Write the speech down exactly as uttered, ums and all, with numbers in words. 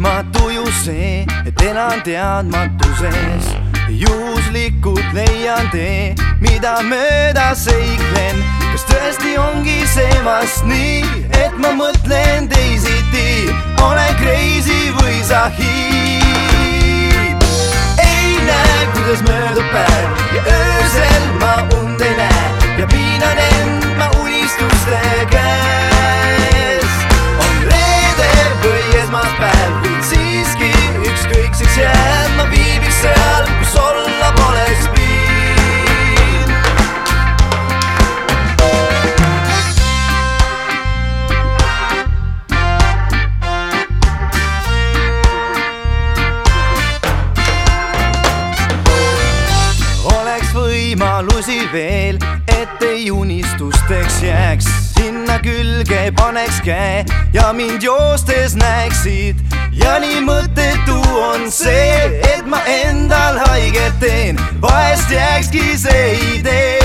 võimatu ju see, et elan teadmatuses. Juhuslikult leian tee, mida mööda seiklen. Kas tõesti ongi see vast nii, et ma mõtlen teisiti? Olen crazy või sa hiib? Ei näe, kuidas möödub päev ja öösel ma und ei näe ja piinan end ma unistuste käes. On reede või esmaspäev, kuid siiski ükskõikseks jääd. Ma viibiks seal, kus olla poleks piin. Oleks võimalusi veel, et ei unistusteks jääks. Sinna külge paneks käe ja mind joostes näeksid. Ja nii mõttetu on see, et ma endal haiget teen. Vahest jääkski see idee.